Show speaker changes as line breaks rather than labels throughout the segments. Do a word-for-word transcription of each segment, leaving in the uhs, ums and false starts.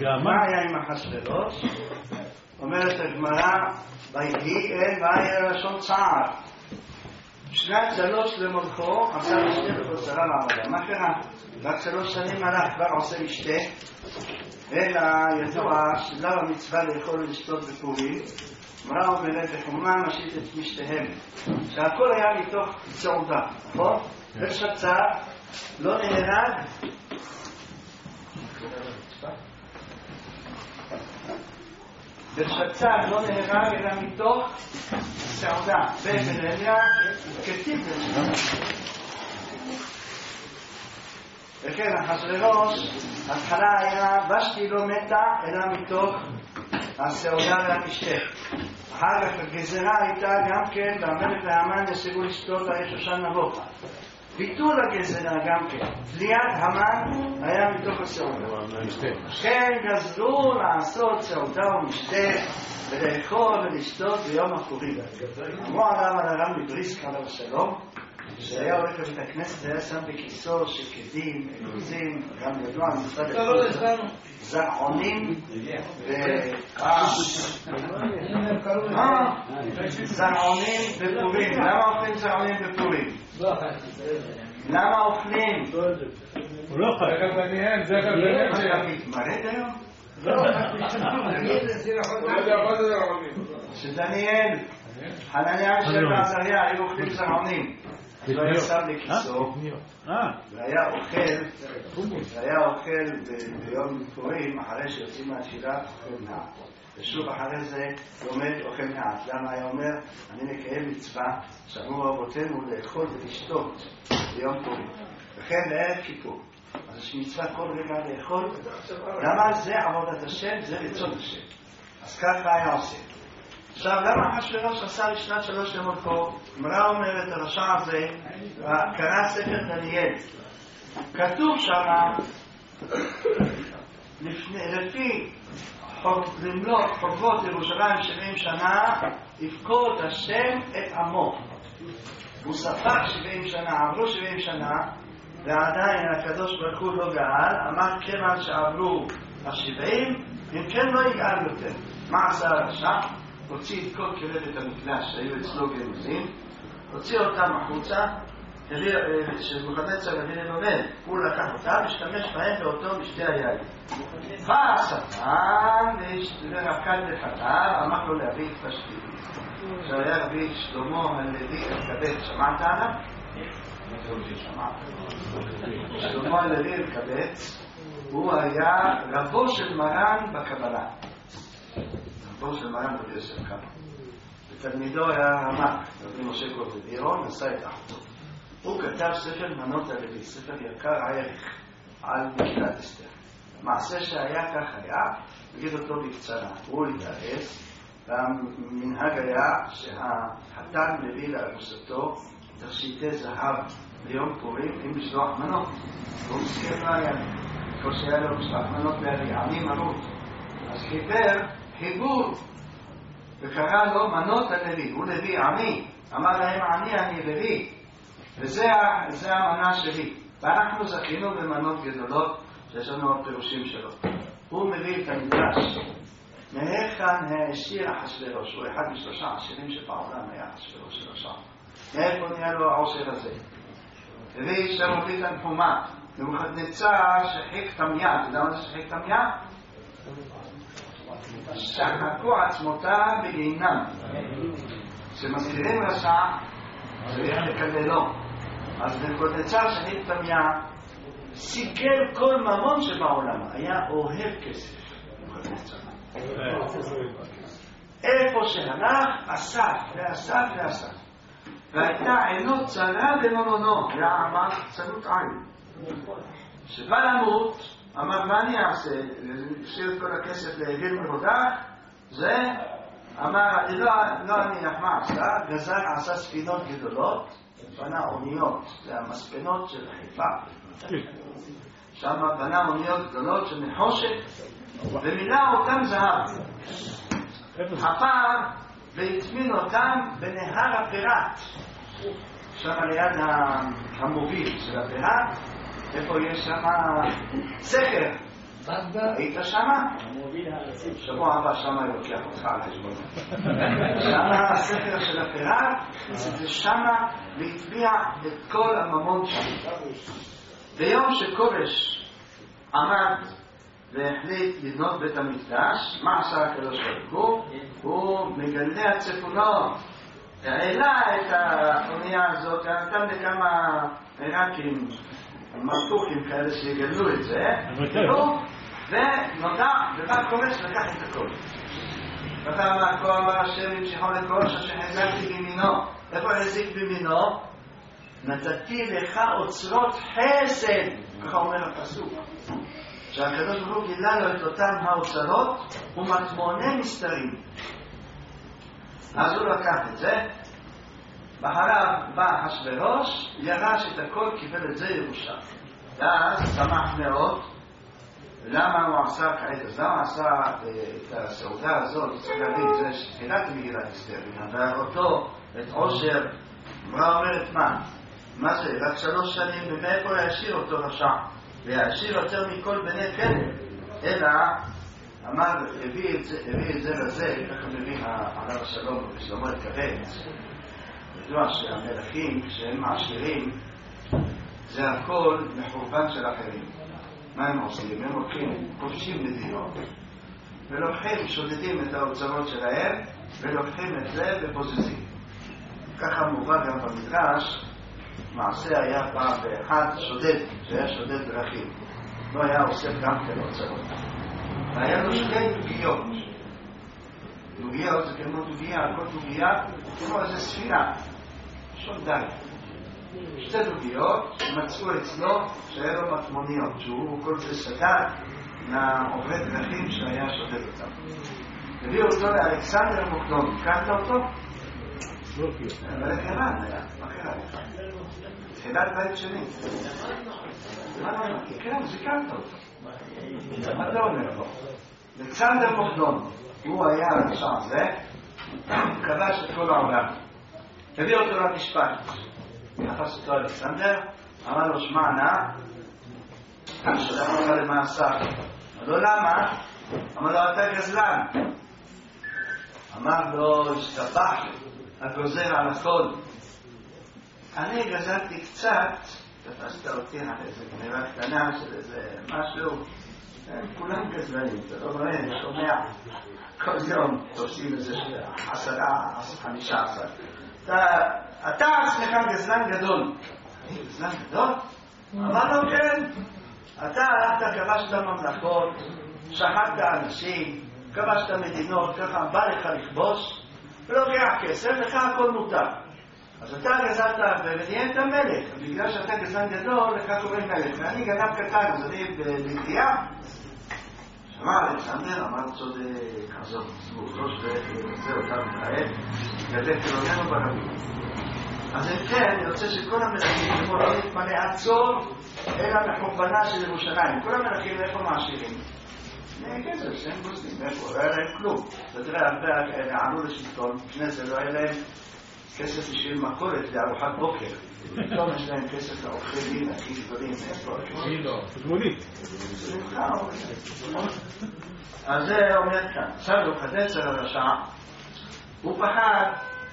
מה היה עם אחשוורוש? אומרת הגמרא, ויהי אין והיה לשון צער. שנת שלוש למולכו, עשה משתה וחוזרה לעבודה. מה קרה? רק שלוש שנים הלך, כבר עושה משתה, אלא ידוע שלא המצווה לאכול ולשתות בפורים, אמרה אומרת בחומה משית את משתיהם, שהכל היה מתוך סעודה, נכון? ושצר לא נהרג, ושצר לא נהרג אלא מתוך סעודה, ובנריה כתיב לשם. וכן, אחשוורוש, התחלה היה ושתי לא מתה אלא מתוך הסעודה והמשתה. אחר כך הגזרה הייתה גם כן, והמלך והמן יסגו לשתות על שושן נבוכה. ביטול הגזרה גם כן, תליית המן היה מתוך הסעודה. כן, גזרו לעשות סעודה ומשתה ולאכול ולשתות ביום הפורים. כמו עליו על הרב מבריסק עליו השלום, שהיה הולך לבית הכנסת, היה שם בכיסו שקדים, אגוזים, גם ידוע מצוות זרעונים זרעונים בפורים. למה אוכלים זרעונים בפורים? למה אוכלים?
הוא לא חי. זה גבניהם, זה גבניהם
מתמרד היום?
לא.
שדניאל, חנניה של ועזריה היו אוכלים זרעונים. לא היה שם לכיסו, והיה אוכל, והיה אוכל ביום פורים, אחרי שיוצאים מהתפילה, אוכל מעט. ושוב אחרי זה לומד אוכל מעט. למה היה אומר? אני מקיים מצווה שאמרו רבותינו לאכול ולשתות ביום פורים. וכן בערב כיפור. אז יש מצווה כל רגע לאכול. למה זה עבודת השם? זה רצון השם. אז ככה היה עושה. עכשיו, למה אחשוורוש עשה לשנת שלוש למולכו? אמרה אומרת הרשע הזה, קרא ספר דניאל. כתוב שם, לפי למלוך חורבות ירושלים שבעים שנה, יפקוד השם את עמו. הוא ספק שבעים שנה, עברו שבעים שנה, ועדיין הקדוש ברוך הוא לא גאל, אמר כיוון שעברו השבעים, אם כן לא יגאל יותר. מה עשה הרשע? הוציא את כל כלי בית המקדש שהיו אצלו גנוזים, הוציא אותם החוצה, שנבוכדנצר הביא ללומד, הוא לקח אותם, השתמש בהם באותו משתה היין. בא השטן ורקד בחטא, אמר לו להביא את פשטי. שהיה רבי שלמה הלוי אלקבץ, שמעת עליו? שלמה הלוי אלקבץ, הוא היה רבו של מרן בקבלה. רבו של מרן רבי יוסף קארו. ותלמידו היה רמ"ק, רבי משה קורדבירו, נשא את אחותו. הוא כתב ספר מנות הלוי, ספר יקר ערך על מגילת אסתר. מעשה שהיה כך היה, נגיד אותו בקצרה, הוא התארס, והמנהג היה שהחתן מביא לארוסתו תכשיטי זהב ביום פורים עם משלוח מנות. והוא מסכים לא היה, כל שהיה לו משלוח מנות בעלי, עני מרות. אז חיבר חיבור וקרא לו מנות הלוי, הוא לוי עני, אמר להם עני אני לוי, וזה המנה שלי. ואנחנו זכינו במנות גדולות שיש לנו הפירושים שלו. הוא מביא את המדרש, מהיכן העשיר אחשוורוש, הוא אחד משלושה עשירים שבעולם היה אחשוורוש של השם. מאיפה נהיה לו העושר הזה? הביא שלמה מביא תנחומה, נבוכדנצר שחיק תמיה, אתה יודע מה זה שחיק תמיה? שחקו עצמותה בגיהינם. כשמזכירים רשע, צריך לקללו. אז נבוכדנצר שחיק תמיה, סיגל כל ממון שבעולם, היה אוהב כסף. איפה שהלך, אסף, ואסף, ואסף. והייתה עינו צרה בממונו, היה אמר צרות עין. שבא למות, אמר מה אני אעשה? להשאיר את כל הכסף להעביר מרודח? זה, אמר, אני לא, לא אני מה עשה, גזר עשה ספינות גדולות, בנה אוניות, זה המספנות של חיפה. שם בנה אוניות גדולות של נחושת, ומילא אותם זהב. חפר והטמין אותם בנהר הפירת, שם ליד המוביל של הפירת, איפה יש שם סכר, היית שמה? שבוע הבא שמה לוקח אותך על חשבון. שמה הספר של הפירה, זה שמה להטביע את כל הממון שם. ביום שכורש עמד והחליט לבנות בית המקדש, מה עשה הקדוש ברוך הוא? הוא מגלה הצפונות, העלה את האונייה הזאת, נתן לכמה עיראקים, מרתוכים כאלה שיגלו את זה, ונודע, ובא כורש לקח את הכל. ואתה אמר, כה אמר השם המשיכו לכורש אשר החזקתי בימינו. איפה החזיק בימינו? נתתי לך אוצרות חסד, ככה אומר הפסוק. שהקדוש ברוך הוא גילה לו את אותם האוצרות ומטמוני מסתרים. אז הוא לקח את זה, ואחריו בא אחשוורוש, ירש את הכל, קיבל את זה ירושה. ואז שמח מאוד. למה הוא עשה כעת? אז למה עשה את הסעודה הזאת? צריך להבין, זה שתחילת מגילת אסתר, ואותו, את עושר, אמרה אומרת מה? מה זה? רק שלוש שנים, ומאיפה להשאיר אותו רשע? להשאיר יותר מכל בני כלב, אלא אמר, הביא את זה, הביא את זה לזה, ככה מביא הרב השלום ושלמה התכווץ. ידוע שהמלכים, כשהם מעשירים, זה הכל מחורבן של אחרים. מה הם עושים? הם לוקחים, כובשים מדינות, ולוקחים, שודדים את האוצרות שלהם, ולוקחים את זה ובוזזים. ככה מובא גם במדרש, מעשה היה פעם באחד שודד, שהיה שודד דרכים. לא היה עושה גם כן אוצרות. והיה לו שתי דוגיות. דוגיות זה כמו דוגיה, כל דוגיה כמו איזה ספינה. שודד. שתי דוגיות שמצאו אצלו שהיה לו מטמוניות, שהוא כל זה שדד מהעובד דרכים שהיה שודד אותם. הביאו אותו לאלכסנדר מוקדון. קחת אותו? לא קרא. אבל הקרן היה. מה קרה לך? תחילת בית שני. מה לא? כן, זיקרת אותו. מה אתה אומר לו? אלכסנדר מוקדון, הוא היה הרשע הזה, כבש את כל העולם. הביא אותו למשפט. תפס אותו אלכסנדר, אמר לו, שמע נא, אני שולח אותך למאסר. אמר לו, למה? אמר לו, אתה גזלן. אמר לו, השתבח, הגוזר על הכל. אני גזלתי קצת, תפסת אותי על איזה גניבה קטנה של איזה משהו, הם כולם גזלנים, אתה לא רואה, שומע, כל יום תושים איזה עשרה, חמישה עשר. אתה עצמך גזלן גדול. אני גזלן גדול? אמר לו כן, אתה הלכת, כבשת ממלכות, שחטת אנשים, כבשת מדינות, ככה בא לך לכבוש, ולוקח כסף, לך הכל מותר. אז אתה גזלת ונהיית מלך, בגלל שאתה גזלן גדול, לך קוראים מלך, ואני גנב קטן, אז אני בלגדיה. שמע אלכסנדר, אמר צודק, עזוב, זהו, שזה אותם כעת, גדל כלוננו ברבים. אז אם כן, אני רוצה שכל המלכים יכולו לא להתמלא עצור, אלא מחורבנה של ירושלים. כל המלכים איפה מעשירים? כסף, שהם גוזלים, איפה? לא היה להם כלום. אתה תראה, הרבה עלו לשלטון, לפני זה לא היה להם כסף בשביל מכולת לארוחת בוקר. פתאום יש להם כסף לעורכי דין, הכי גדולים, איפה?
תגמונית.
אז זה אומר כאן. עכשיו הוא חדש על הרשע, הוא פחד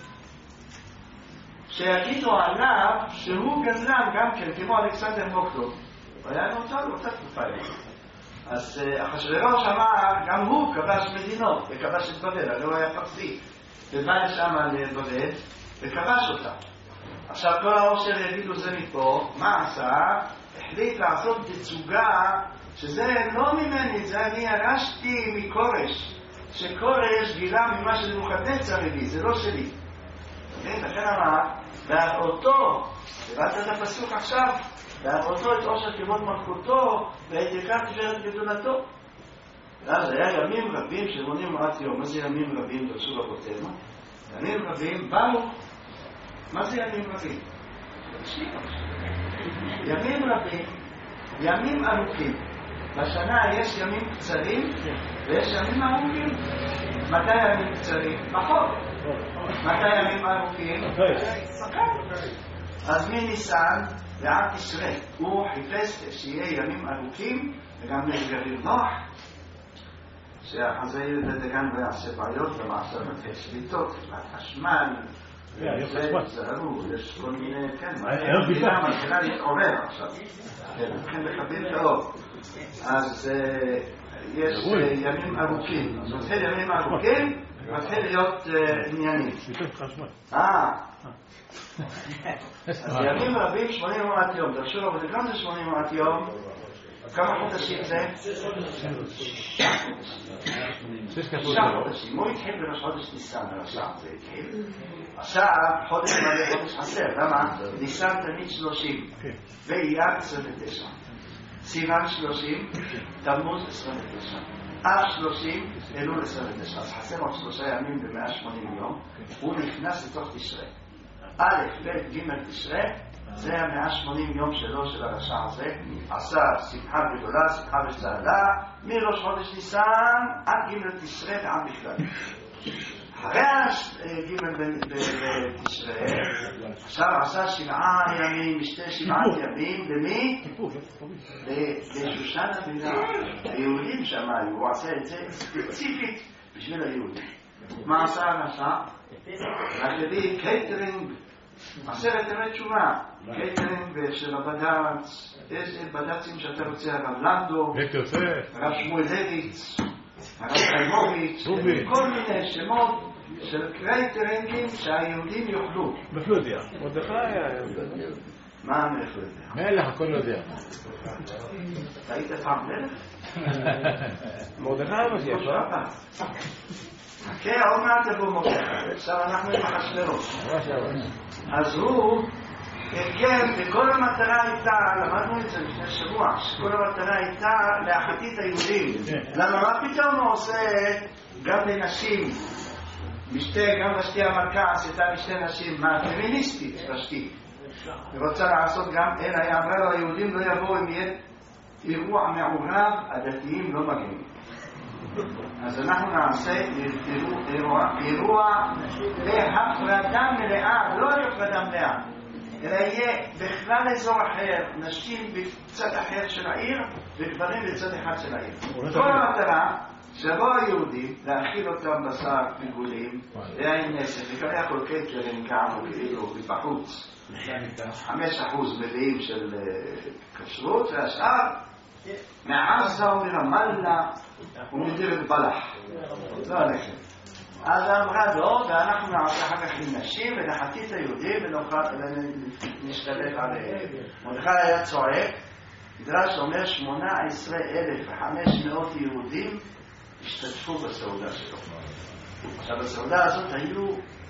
שיגידו עליו שהוא גזלן גם כן, כמו אלכסנדר מוקדון. והיה נוצר לו קצת תקופה. אז אחשוורוש אמר, גם הוא כבש מדינות, וכבש את בבל, הרי הוא היה פרסי. ובא לשם לבבל, וכבש אותה. עכשיו כל העושר יגידו זה מפה, מה עשה? החליט לעשות תצוגה, שזה לא ממני, זה אני ירשתי מקורש. שקורש גילה ממה שנבוכדנצר הביא, זה לא שלי. לכן אמר, והראותו, הבאת את הפסוק עכשיו, והראותו את עושר כבוד מלכותו, ואת יקר תפארת גדולתו. אז היה ימים רבים שמונים עד יום. מה זה ימים רבים? דרשו רבותינו. ימים רבים באו. מה זה ימים רבים? ימים רבים, ימים ארוכים. בשנה יש ימים קצרים ויש ימים ארוכים. מתי ימים קצרים? פחות. מתי ימים ארוכים? אז מניסן ועד תשרי הוא חיפש שיהיה ימים ארוכים וגם מגריר נוח, שהחזאי לדגן לא יעשה בעיות במעשה מתי שליטות, והחשמל, זהרו, יש כל מיני, כן, המדינה מתחילה להתעורר עכשיו, לכן לקבל טוב. אז יש ימים ארוכים, אז מתחיל ימים ארוכים, מתחיל להיות עניינים. אה, אז ימים רבים שמונים ומעט יום, דרשו לו, וגם זה שמונים ומעט יום, כמה חודשים זה? שישה חודשים. הוא התחיל בראש חודש ניסן, עכשיו זה התחיל. עכשיו חודש מלא חודש חסר, למה? ניסן תמיד שלושים, ואייר עשרים ותשע, סיוון שלושים, תמוז עשרים ותשע, אב שלושים, אלול עשרים ותשע. אז חסר עוד שלושה ימים ב-מאה ושמונים יום, הוא נכנס לתוך תשרי. א', ב', ג' תשרי, זה המאה ושמונים יום שלו של הרשע הזה, עשה שמחה גדולה, שמחה וצהלה, מראש חודש ניסן עד ג' תשרי ועד בכלל. אחרי ג' בתשרי, עכשיו עשה שבעה ימים, שתי שבעת ימים, למי? לשושן הבינה. היהודים שם היו, הוא עשה את זה ספציפית בשביל היהודים. מה עשה הרשע? רק הביא קייטרינג, עשרת ימי תשובה, קייטרינג של הבד"ץ, איזה בד"צים שאתה רוצה, הרב לנדו, הרב שמואל לויץ, הרב חיימוביץ, כל מיני שמות של קייטרינגים שהיהודים יאכלו.
מפלודיה, מרדכי היה...
מה מפלודיה?
מלך, הכל יודע.
אתה היית פעם מלך?
מרדכי מגיע, לא?
כן, עוד מעט יבוא מרדכי, עכשיו אנחנו עם אחשוורוש. אז הוא הרכב, וכל המטרה הייתה, למדנו את זה לפני שבוע, שכל המטרה הייתה להחתית היהודים. למה מה פתאום הוא עושה גם לנשים, משתה, גם בשתי המלכה עשתה משתי נשים, מה פמיניסטית בשתי. היא רוצה לעשות גם, אלא היא אמרה לו, היהודים לא יבואו אם יהיה אירוע מעורב, הדתיים לא מגיעים. אז אנחנו נעשה אירוע, אירוע בהפרדה מלאה, לא הפרדה מלאה, אלא יהיה בכלל אזור אחר, נשים בצד אחר של העיר וגברים בצד אחד של העיר. כל המטרה שבוא היהודים להאכיל אותם בשר פיגולים ועין נסף, וכאלה יכול קייטרינג כאמור כאילו בחוץ, חמש אחוז מלאים של כשרות, והשאר מעזה ומרמאללה ומדיר בלח, לא הלכת. אז אמרה לו, ואנחנו נעשה אחר כך עם נשים ונחתית היהודים ונשתלט עליהם. מרדכי היה צועק, מדרש אומר שמונה עשרה אלף וחמש מאות יהודים השתתפו בסעודה שלו. עכשיו בסעודה הזאת היו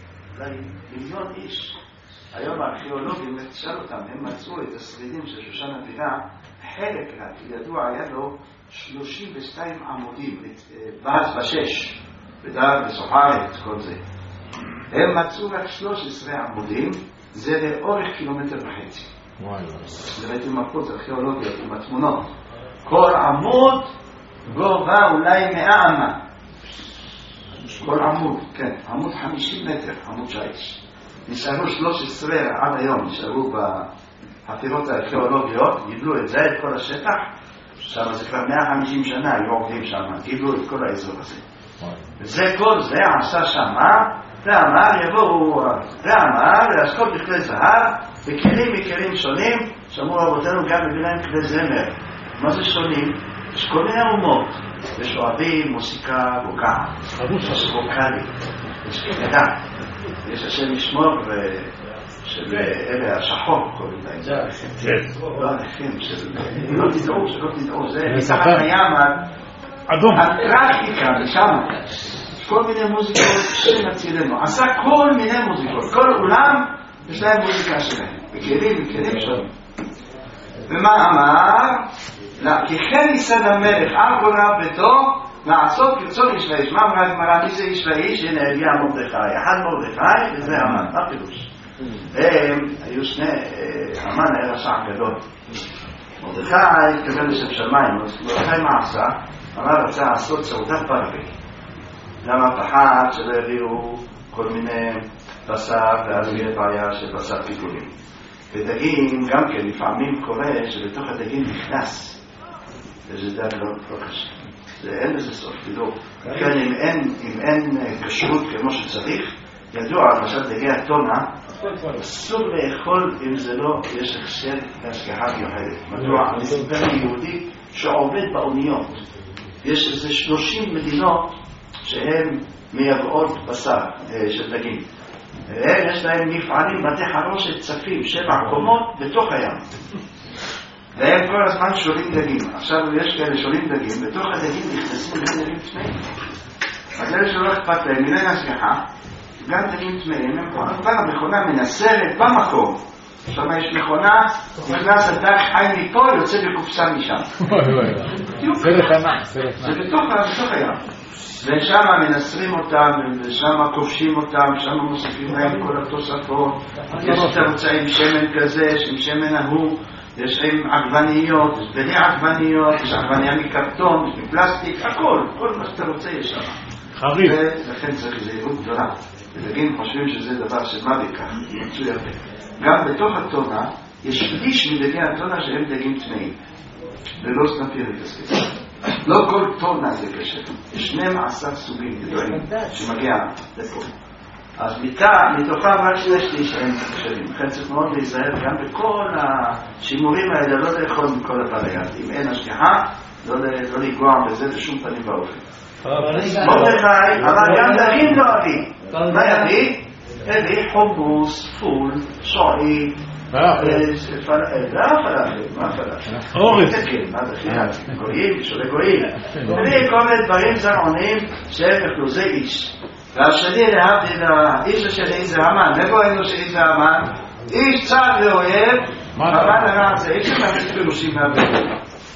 מיליון איש. היום הארכיאולוגים, תשאל אותם, הם מצאו את השרידים של שושן הבירה, חלק רק, ידוע, היה לו שלושים ושתיים עמודים, בעז בשש, בדעת וסוחרת, כל זה. הם מצאו רק שלוש עשרה עמודים, זה לאורך קילומטר וחצי. זה ראיתי מפות ארכיאולוגיות עם התמונות. כל עמוד גובה אולי מאה אמה. כל עמוד, כן, עמוד חמישים מטר, עמוד שיש. נשארו שלוש עשרה עד היום, נשארו בחפירות הארכיאולוגיות, גידלו את זה, את כל השטח, שם זה כבר מאה וחמישים שנה, היו עובדים שם, גידלו את כל האזור הזה. וזה כל זה עשה שמה, ואמר יבואו, ואמר להשקות בכלי זהב, בכלים מכלים שונים, שאמרו רבותינו גם מבינם כלי זמר. מה זה שונים? יש כל מיני אומות, יש אוהבים, מוסיקה, ווקה, יש ווקלי, יש כבדה. יש השם ישמור של אלה השחור, קוראים להם. לא הלכים, לא תדעו, שלא תדעו, זה מתחת הים, הטראפיקה, ושם, כל מיני מוזיקות שמצילנו. עשה כל מיני מוזיקות, כל עולם יש להם מוזיקה שלהם, בכלים, בכלים שונים. ומה אמר? כי כן ניסד המלך, על גורב ביתו, לעשות כרצון איש ואיש. מה אמרה הגמרא? מי זה איש ואיש? הנה הגיע מרדכי, אחד מרדכי וזה המן. מה פירוש? והם היו שני, המן היה רשע גדול. מרדכי התקבל לשם שמיים, מרדכי מה עשה? אמר רצה לעשות סעודת פרווה. למה פחד שלא יביאו כל מיני בשר, ואז יהיה בעיה של בשר פיגולים. ודגים גם כן לפעמים קורה שבתוך הדגים נכנס וזה דת לא קשה. אין לזה סוף, כאילו, כן, אם אין, אם אין כשרות כמו שצריך, ידוע, למשל דגי הטונה, אסור לאכול אם זה לא, יש הכשר להשגחה מיוחדת. מדוע? מספר יהודי שעובד באוניות. יש איזה שלושים מדינות שהן מייבאות בשר של דגים. יש להם מפעלים, בתי חרושת צפים, שבע קומות בתוך הים. והם כל הזמן שולים דגים. עכשיו יש כאלה שולים דגים, בתוך הדגים נכנסים גם דגים טמאים. אז אלה שלא אכפת להם, מן ההשגחה, גם דגים טמאים, הם כבר המכונה מנסרת במקום. עכשיו יש מכונה, נכנס הדג חי מפה, יוצא בקופסה משם.
סרט ענק, סרט ענק.
זה בתוך הים. ושם מנסרים אותם, ושם כובשים אותם, שם מוסיפים להם כל התוספות. יש תרצה עם שמן כזה, עם שמן ההוא. יש עם עגבניות, יש בני עגבניות, יש עגבניה מקרטון, יש מפלסטיק, הכל, כל מה שאתה רוצה יש שם.
חריף.
ולכן צריך זהירות גדולה. ודגים חושבים שזה דבר של מה בכך, מצוי הרבה. גם בתוך הטונה, יש שליש מדגי הטונה שהם דגים טמאים. ולא סנפירית הסקטה. לא כל טונה זה קשה. יש שנים עשר סוגים גדולים שמגיע לפה. אז מתוכם רק שני שליש הם קשרים. לכן צריך מאוד להיזהר גם בכל השימורים האלה, לא לאכול מכל הווריאנטים. אין השגחה, לא לגוע בזה בשום פנים באופן. מרדכי, אבל גם דגים לא אוהבים. מה יביא? הביא חומוס, פול, שועי, פלאפל, מה פלאפל?
אורז.
מה זה חילת? גויים, שולי גויים. הביא כל מיני דברים זרעונים שהם אכלוזי איש. והשני להבדיל האיש השני זה המן. איפה ראינו שאיש זה המן? איש צד ואויב, המן הרע זה איש שמכניס פירושים מהבדיל.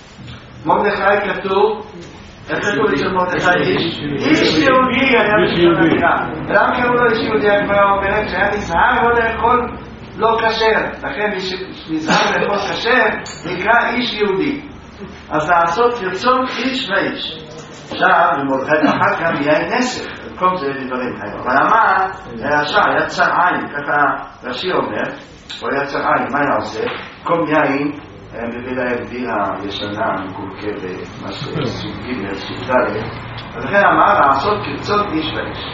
מרדכי כתוב, איך כתוב אצל מרדכי איש? איש יהודי היה בשביל המילה. למה קראו לו איש יהודי? הגמרא אומרת שהיה נזהר לא לאכול לא כשר. לכן מי שנזהר לאכול כשר נקרא איש יהודי. אז לעשות רצון איש ואיש. עכשיו במרדכי אחר כך יהיה נסך. כל זה דברים כאלה. אבל המן היה היה צר עין, ככה רש"י אומר, הוא היה צר עין, מה היה עושה? קום יין היה מביא להם בירה ישנה, מקולקלת, משהו סוג ג' סוג ד', ולכן אמר לעשות כרצון איש ואיש.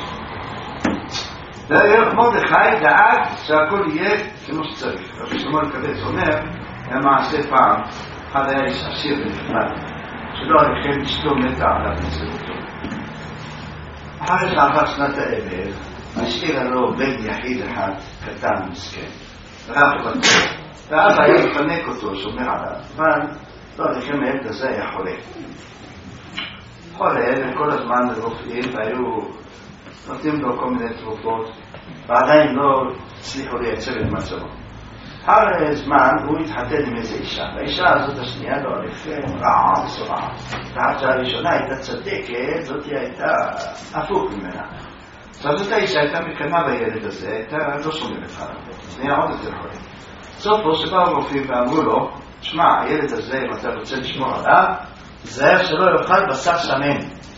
מרדכי דאג שהכל יהיה כמו שצריך. רבי שלמה אלקבץ אומר, היה מעשה פעם, אחד היה איש עשיר ונחמד, שלא הלכם אשתו מתה עליו בצלותו. אחרי שעבר שנת האבל, השאירה לו בן יחיד אחד, קטן מסכן, רב בטוח. ואבא היה לפנק אותו, שומר עליו, אבל לא הלכם הילד הזה היה חולה. חולה, וכל הזמן רופאים, והיו נותנים לו כל מיני תרופות, ועדיין לא הצליחו לייצר את מצבו. אחר זמן הוא התחתן עם איזו אישה, והאישה הזאת השנייה לא הלכם רעה וסורעה. והאישה הראשונה הייתה צדקת, זאת הייתה הפוך ממנה. זאת האישה הייתה מקנה בילד הזה, הייתה לא שומרת עליו, זה היה עוד יותר חולה. סוף פה שבאו רופאים ואמרו לו, שמע, הילד הזה, אם אתה רוצה לשמור עליו, זהר שלא יאכל בשר שמן,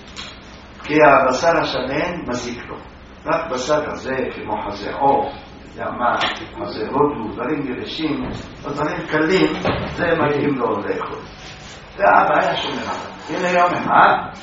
כי הבשר השמן מזיק לו. רק בשר הזה, כמו חזה עוף, יאמה, חזה הודו, דברים גרשים, דברים קלים, זה מתאים לו לאכול. ואבא היה שומר עליו. הנה יום אחד,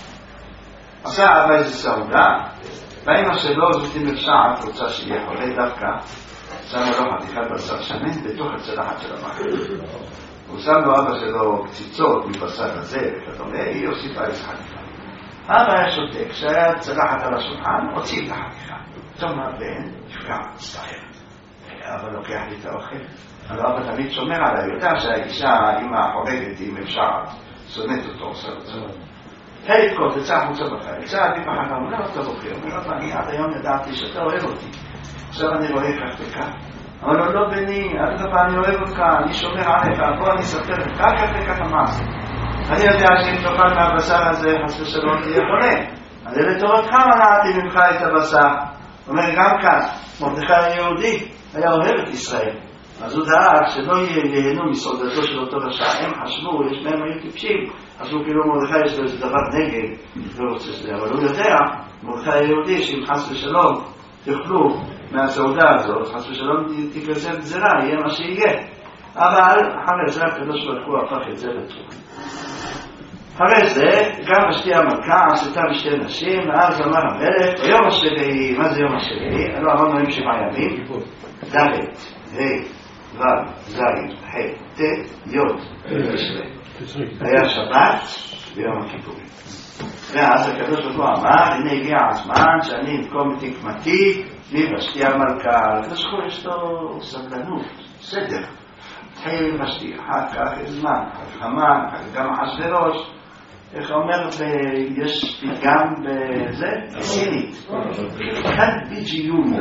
עשה אבא איזה סעודה, והאמא שלו זאת אם אפשר, רוצה שיהיה חולה דווקא, שמה לו חתיכת בשר שמן בתוך הצלחת של המחר. הוא שם לו אבא שלו קציצות מבשר הזה, וכדומה, היא הוסיפה איזה חתיכה. אבא היה שותק, כשהיה צלחת על השולחן, הוציא את החתיכה. תום הבן, נפגע, מצטער. אבא לוקח לי את האוכל. אבל אבא תמיד שומר עליי, יודע שהאישה, אמא חורגת, אם אפשר, שונאת אותו, עושה אותו. היי, תקות, יצא החוצה בחר. יצא עדי בחר, הוא לא אותו בוחר. הוא אומר, אבא, אני עד היום ידעתי שאתה אוהב אותי. עכשיו אני רואה כך וכך. אבל לא, לא בני, עד דבר אני אוהב אותך, אני שומר עליך, בוא אני אספר לך, כך וכך המעשה. אני יודע שאם תאכל מהבשר הזה, חס ושלום תהיה חולה. אני לתורתך מנעתי ממך את הבשר. הוא אומר, גם כאן, מרדכי היהודי היה אוהב את ישראל. אז הוא דאג שלא ייהנו מסעודתו של אותו רשע. הם חשבו, יש מהם היו טיפשים, חשבו כאילו מרדכי יש לו איזה דבר נגד, לא רוצה שזה, אבל הוא יודע, מרדכי היהודי, שאם חס ושלום תאכלו מהסעודה הזאת, חס ושלום תיכנסר גזירה, יהיה מה שיהיה. אבל אחרי זה הקדוש ברוך הוא הפך את זה לתורה. אחרי זה, גם ושתי המלכה עשתה בשתי נשים, ואז אמר המלך, ביום השביעי, מה זה יום השביעי? אלו אמרנו עם שבעה ימים, ד' ה' ו' ז' ח' ט' י' תשרי. היה שבת ביום הכיפורים. ואז הקדוש ברוך הוא אמר, הנה הגיע הזמן שאני אנקום את נקמתי מבשתי המלכה. הקדוש ברוך הוא יש לו סבלנות, סדר. התחיל ושתי, אחר כך זמן, המן, גם אחשוורוש. איך אומר, יש פתגם בזה? סינית. כאן ביג'יון.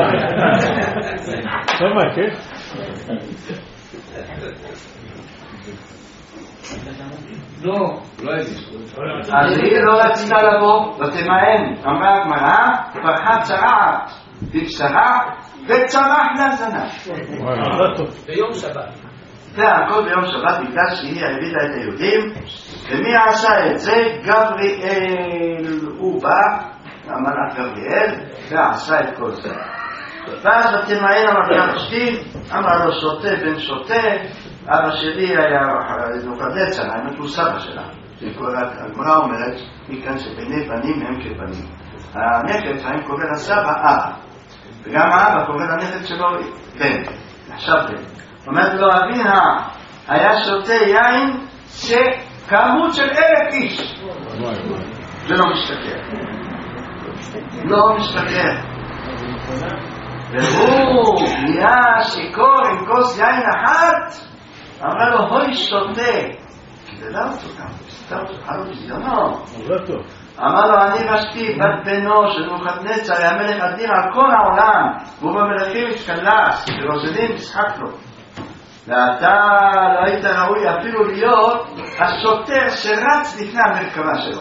טוב, מה, כן?
לא, לא הייתי.
אז היא לא רצתה לבוא, ותמאן. אמרה הגמרא, פרחה צרעת, בבשרה, וצמח לה זנב.
ביום שבת.
זה הכל ביום שבת, בגלל שהיא העבידה את היהודים, ומי עשה את זה? גבריאל. הוא בא, המלאך גבריאל, ועשה את כל זה. ואז ותמאן אמרה אשתי, אמרה לו שותה בן שותה, אבא שלי היה נבוכדנצר, האמת הוא סבא שלה. הגמרא אומרת, מכאן שבני בנים הם כבנים. הנכד, האם קורא לסבא אבא, וגם האבא קורא לנכד שלו בן, נחשב בן. אומרת לו, אביה היה שותה יין שכמות של אלף איש. זה לא משתכר. לא משתכר. והוא נהיה שיקור עם כוס יין אחת, אמרה לו, הוי שותה. כדלה אותו גם, סתה אותו, חלו בזיונו. אמר לו, אני ושתי בת בנו של נבוכדנצר, היה מלך אדיר על כל העולם, והוא במלכים התקלס, ורוזנים משחק לו. ואתה לא היית ראוי אפילו להיות השוטר שרץ לפני המרכבה שלו.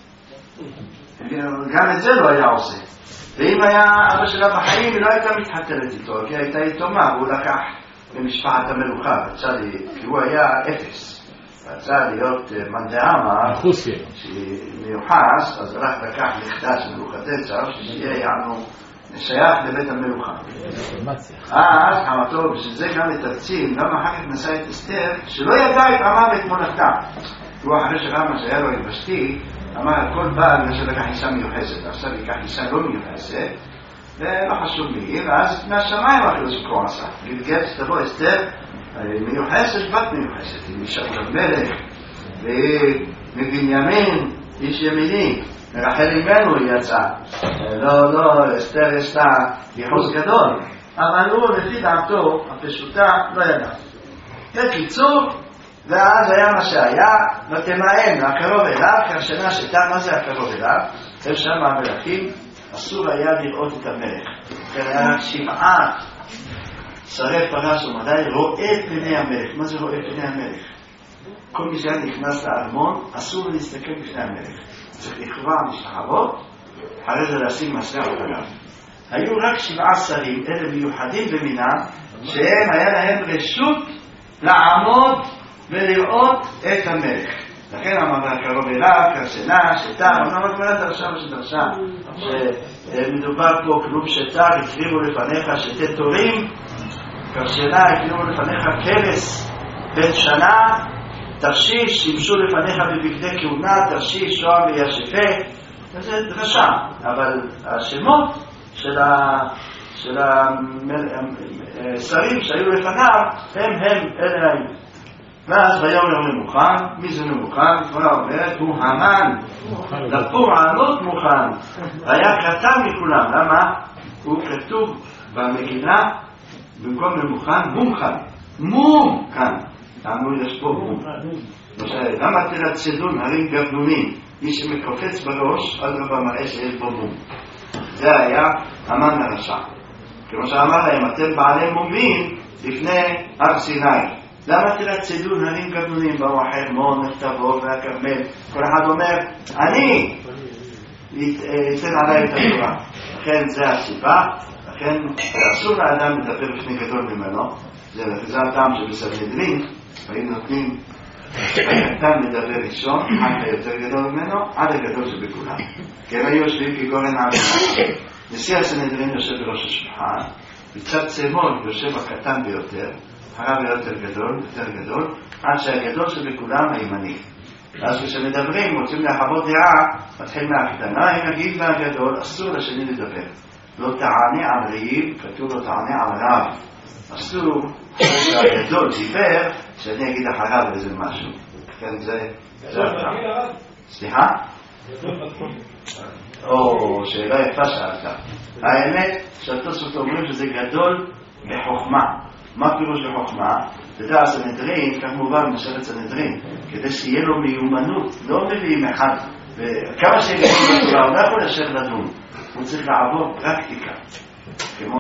גם את זה לא היה עושה. ואם היה אבא שלה בחיים, היא לא הייתה מתחתנת איתו, כי הייתה איתומה, והוא לקח במשפחת המלוכה, כי הוא היה אפס. רצה להיות מנדעמה, שמיוחס, אז רק לקח נכדה של מלוכתנצר, שיהיה יענו שייך לבית המלוכה. אז חמתו, בשביל זה גם לתרצים, גם אחר כך נסע את אסתר, שלא ידע את עמה ואת מולכתה. הוא אחרי שרמה שהיה לו עם ושתי, אמר כל בעל נשאר לקח אישה מיוחסת, עכשיו לקח אישה לא מיוחסת, ולא חשוב מי, ואז מהשמיים אחרי שקרוא עשה. גלגל שתבוא אסתר, מיוחסת, בת מיוחסת, היא אישה מלך, ומבנימין, איש ימיני, מרחל ממנו היא יצאה. לא, לא, אסתר יש לה ייחוס גדול, אבל הוא לפי דעתו הפשוטה לא ידע. בקיצור, ואז היה מה שהיה, ותמאן, הקרוב אליו, כרשנה שתה, מה זה הקרוב אליו? הם שם המלכים, אסור היה לראות את המלך. כן, היה רק שבעה שרי פרס ומדי רואה פני המלך. מה זה רואה פני המלך? כל מי שהיה נכנס לארמון, אסור להסתכל בפני המלך. צריך לקבוע משחרות, אחרי זה לשים מסך עליו. היו רק שבעה שרים, אלה מיוחדים במינם, שהם היה להם רשות לעמוד ולראות את המלך. לכן אמר הקרוב אליו, כרשנה, שתה, אמר הגמרא דרשה ושדרשה, שמדובר פה כלום שתה, הקריבו לפניך שתי תורים, כרשנה, הקריבו לפניך כבש בן שנה, תרשיש, שימשו לפניך בבגדי כהונה, תרשיש, שוהם וישפה, וזה דרשה, אבל השמות של של השרים שהיו לפניו, הם הם אלה היו. ואז ויאמר למוכן, מי זה למוכן? כבר אומרת, הוא המן, לפורענות מוכן, היה קטן מכולם. למה? הוא כתוב במגילה, במקום למוכן, מומכן, מום כאן. אמרו יש פה מום. למה תלת צידון, הרים גבנונים, מי שמקופץ בראש, עד רבה מראה שיש בו מום. זה היה המן הרשע. כמו שאמר להם, אתם בעלי מומים לפני הר סיני. למה תלת צידון, הרים גבנונים, באו החרמון, נכתבו והכרמל, כל אחד אומר, אני אתן עליי את התורה. לכן זה הסיבה, לכן אסור לאדם לדבר לפני גדול ממנו, זה הטעם שבסנהדרין, והיינו נותנים הקטן מדבר ראשון, עד היותר גדול ממנו, עד הגדול שבכולם. כי הם היו יושבים כגורן עליהם. נשיא הסנהדרין יושב בראש השולחן, בצד שמאל יושב הקטן ביותר, הרב יותר גדול, יותר גדול, עד שהגדול שבכולם הימני. אז כשמדברים, רוצים להחבות דעה, מתחיל מהקטנה, אם נגיד מהגדול, אסור לשני לדבר. לא תענה על ריב, כתוב לא תענה על רב. אסור שהגדול דיבר, שאני אגיד אחריו איזה משהו. כן, זה... זה אתה. סליחה? או, שאלה יפה שאלת. האמת, שהתוספות אומרים שזה גדול בחוכמה. מה פירוש בחוכמה? תדע, הסנהדרין, כך מובן מסכת סנהדרין, כדי שיהיה לו מיומנות, לא מביאים אחד, וכמה שיגעים בתורה, הוא לא יכול לשבת לדון, הוא צריך לעבור פרקטיקה. כמו...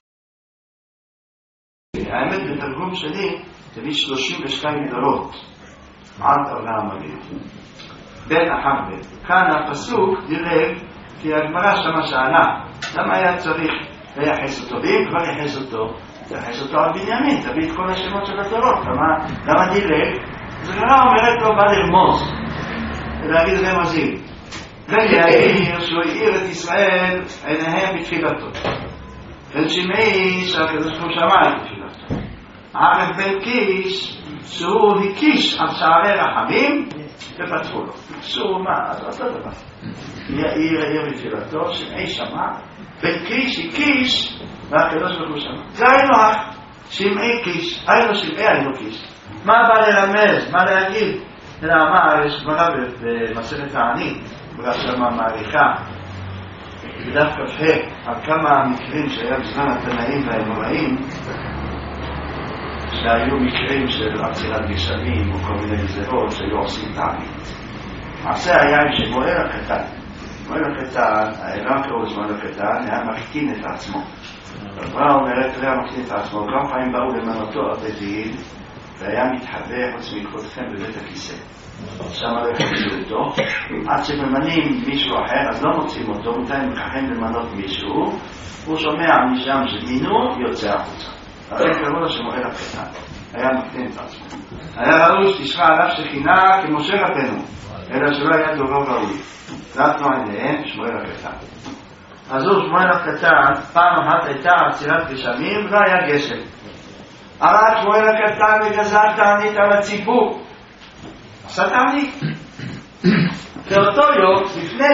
האמת, בתרגום שלי, תביא שלושים ושתיים דורות, עד העולם המגיד. בן אחר בן. כאן הפסוק דילג, כי הגמרא שמה שאלה, למה היה צריך לייחס אותו? ואם כבר ייחס אותו, תייחס אותו על בנימין, תביא את כל השמות של התורות. למה, למה דילג? זה גמרא אומרת לו בא לרמוז, ולהגיד רמזים. ולהעיר שהוא העיר את ישראל עיניהם בתפילתו. בן שמעי שהקדוש ברוך הוא שמע את תפילתו. ערב בן קיש שהוא הקיש על שערי רחמים ופתחו לו. שהוא מה? אז אותו דבר. יאיר העיר בתפילתו, שמעי שמע, בן קיש הקיש והקדוש ברוך הוא שמע. זה היינו אך, שמעי קיש, היינו שמעי היינו קיש. מה בא לרמז? מה להגיד? אלא אמר, יש גמרא במסכת העני, בגלל שמה מעריכה, בדף כ"ה, על כמה מקרים שהיה בזמן התנאים והאמוראים, שהיו מקרים של עצירת גשמים או כל מיני גזרות שהיו עושים תענית. מעשה היה עם שמואל הקטן. שמואל הקטן, האלם קראו שמואל הקטן, היה מקטין את עצמו. הדברה אומרת, היה מקטין את עצמו, גם פעמים באו למנותו הבית דין, והיה מתחבא חוץ מכבודכם בבית הכיסא. שם לא יחפשו אותו, עד שממנים מישהו אחר, אז לא מוצאים אותו, מתי מכחן למנות מישהו, הוא שומע משם שמינו, יוצא החוצה. הרי קראו לו שמואל הקטן, היה מקטין את עצמו. היה ראוי שתשמע עליו שכינה כמשה רבנו, אלא שלא היה דובו ראוי. נתנו עיניהם שמואל הקטן. אז הוא שמואל הקטן, פעם אחת הייתה עצירת גשמים, לא היה גשם. עמד שמואל הקטן וגזר תענית על הציבור. עשה תענית. באותו יום, לפני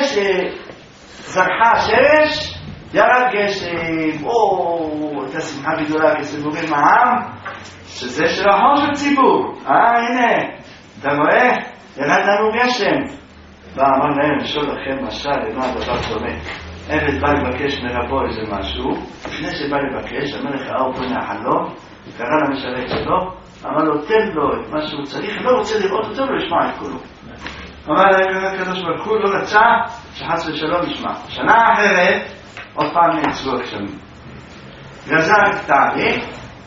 שזרחה השמש, ירד גשם, או, הייתה שמחה גדולה כסיבורים העם, שזה של החור של ציבור. אה, הנה, אתה רואה? ירד לנו גשם. ואמר להם, לשאול לכם משל, למה הדבר דומה. עבד בא לבקש מרבו איזה משהו, לפני שבא לבקש, המלך ראה אותו מהחלום, קרא למשרת שלו, אמר לו, תן לו את מה שהוא צריך, לא רוצה לראות אותו ולשמע את כולו. אמר להם, הקדוש ברוך הוא לא רצה, שחס ושלום ישמע. שנה אחרת, עוד פעם נעצרו הגשמים. גזר את תענית,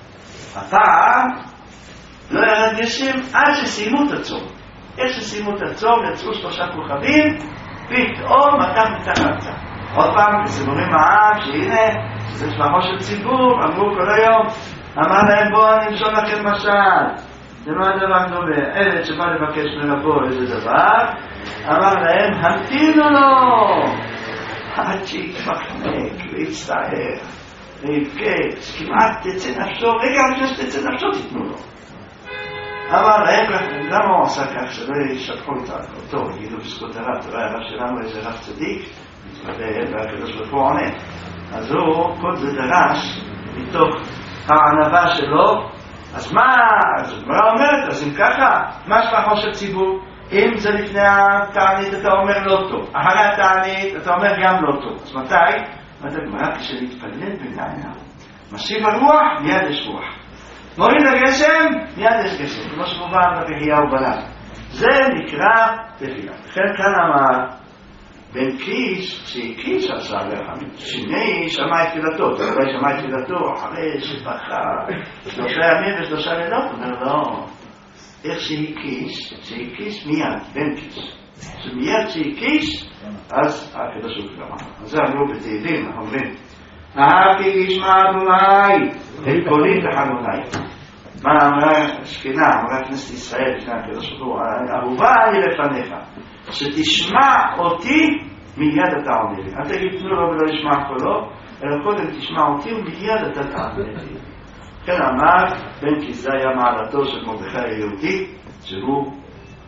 הפעם לא ירד גשם עד שסיימו את הצום. איך שסיימו את הצום, יצאו שלושה כוכבים, פתאום מתח מתחת. עוד פעם, כסיבורים העם, שהנה, זה שלחו של ציבור, אמרו כל היום, אמר להם, בואו אני אמשול לכם משל. זה לא הדבר דומה. עבד שבא לבקש מרבו איזה דבר, אמר להם, המתינו לו, עד שיתמחנק, ויצטער, ויבקש, כמעט תצא נפשו, רגע, אני חושב שתצא נפשו, תתנו לו. אמר להם, למה הוא עשה כך, שלא ישתחו אותו, יגידו בזכות הרב, תראה, הרב שלנו איזה רב צדיק, מתמודד, והקדוש ברוך הוא עונה. אז הוא, כל זה דרש, מתוך הענבה שלו, אז מה, אז מה אומרת? אז אם ככה, מה שלחו של ציבור? אם זה לפני התענית אתה אומר לא טוב, אחרי התענית אתה אומר גם לא טוב. אז מתי? מתי גמרא כשלהתפלל בלילה, משיב הרוח, מיד יש רוח. מוריד הגשם, מיד יש גשם. כמו שמובן בבחייה ובלילה. זה נקרא תפילה. לכן כאן אמר, בן קיש, שהקיש עשה לרחמים, שני שמע את תפילתו, אולי שמע את תפילתו, אחרי שבחה, שלושה ימים ושלושה לילות, הוא אומר לא, איך שהקיש, שהקיש מיד, בן קיש, שמיד שהקיש, אז הקדוש הוא כבר אמר. אז זה אמרו בתהילים, אנחנו אומרים, אהבתי לשמע אדוני, את קולי תחנוני. מה אמרה השכינה, אמרה כנסת ישראל, לפני הקדוש ברוך הוא, אהובה אני לפניך. שתשמע אותי, מיד אתה עונה לי. אל תגיד תנו לו ולא ישמע קולו, אלא קודם תשמע אותי ומיד אתה תענה לי. כן אמר, בן כי זה היה מעלתו של מרדכי היהודי, שהוא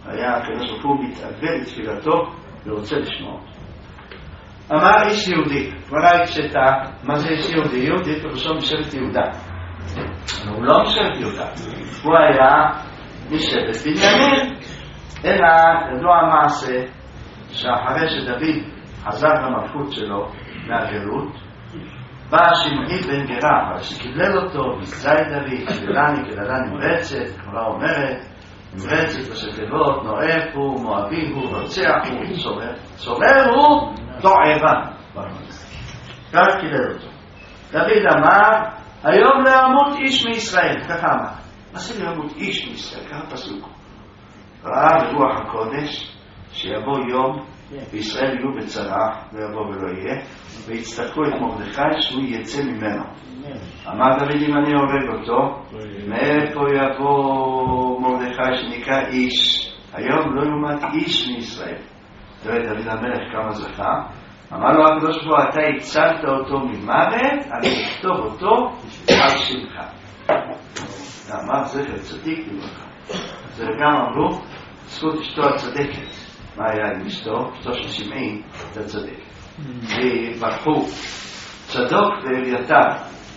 היה הקדוש ברוך הוא מתאבל לתפילתו ורוצה לשמוע. אמר איש יהודי, כבר הקשתה, מה זה איש יהודי? יהודי פירושו משבט יהודה. הוא לא משבט יהודה, הוא היה משבט בנימין, אלא ידוע המעשה שאחרי שדוד חזר למלכות שלו מהגלות, בא שמעי בן גרה, שקיבל אותו, ביזה את דוד, קיבלני כללה נמרצת, כמורה אומרת, נמרצת בשכבות, נואף הוא, מואבי הוא, רוצח הוא, סורר, סורר הוא, תועבה. כך קיבל אותו. דוד אמר, היום לא ימות איש מישראל, ככה אמר. מה זה לא ימות איש מישראל? ככה פסוק. ראה ברוח הקודש, שיבוא יום, וישראל יהיו בצרה, ויבוא ולא יהיה, ויצטרכו את מרדכי שהוא יצא ממנו. אמר דוד, אם אני הורג אותו, מאיפה יבוא מרדכי שנקרא איש? היום לא יומת איש מישראל. תראה דוד המלך כמה זכה, אמר לו הקדוש ברוך הוא, אתה הצלת אותו ממוות, אני אכתוב אותו על שמך. אמר זכר צדיק לברכה. זה גם אמרו, זכות אשתו הצדקת. מה היה עם אשתו? אשתו של שמעי, אתה צדק. וברחו צדוק ואביתר,